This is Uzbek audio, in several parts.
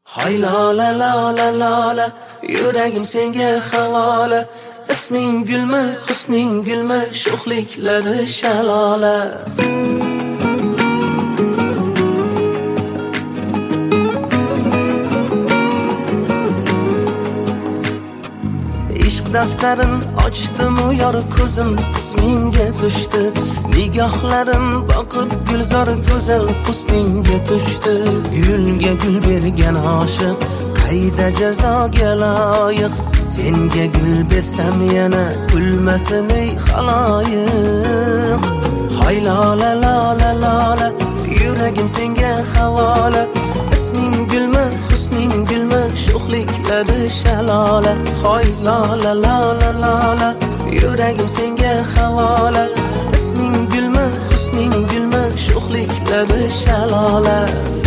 Hay lola lola lola, yuragim senga havola. Isming gulma, husning gulma, sho'xliklari shalola. Ishq daftarin ochdim u yor ko'zim ismingga tushdi. Nigohlarim boqib gulzor go'zal husningga tushdi. Gulga gul bergan oshiq qayda jazoga loyiq. Senga gul bersam yana kulmasin ey xaloyiq. Hay lola lola lola, yuragim senga havola. Isming gulma, husning gulma, sho'xliklari shalola. Hay lola lola lola, yuragim senga havola. Isming gulma, husning gulma, sho'xliklari shalola.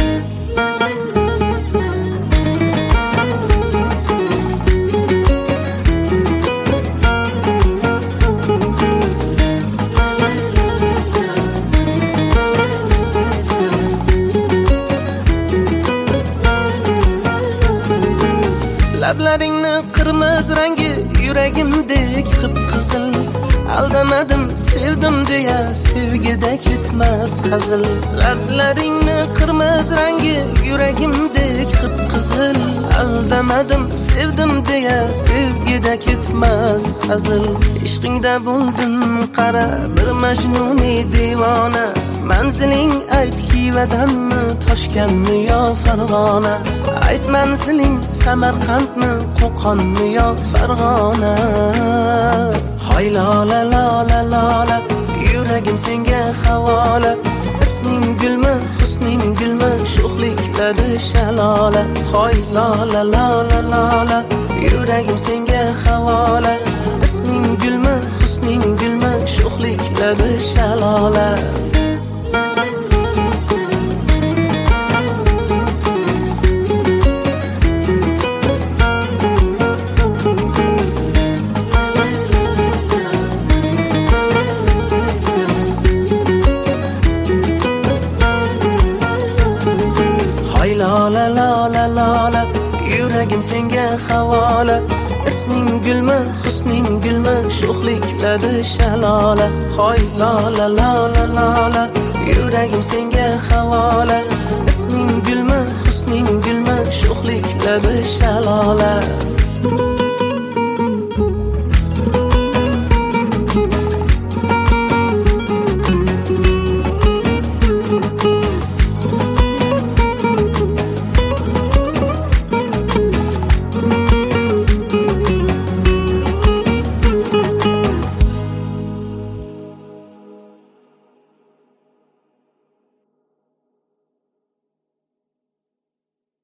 Lablaringni qirmiz rangi yuragimdek qip-qizil. Aldamadim, sevdim deya sevgida ketmas hazil. Lablaringni qirmiz rangi yuragimdek qip-qizil. Aldamadim, sevdim deya sevgida ketmas hazil. Ishqingda bo'ldim qara bir majnuni devona. Manziling ayt Xivadanmi, Toshkentmi yo Farg'ona? Ayt manziling Samarqandmi, Qo'qonmi yo Farg'ona? Hay lola lola lola, yuragim senga havola. Isming gulma, husning gulma, sho'xliklari shalola. Hay lola lola lola, yuragim senga havola. Isming gulma, husning gulma, sho'xliklari shalola. Lola lola lola, yuragim senga havola. Isming gulma, husning gulma, sho'xliklari shalola. Hay lola lola lola, yuragim senga havola. Isming gulma, husning gulma, sho'xliklari shalola.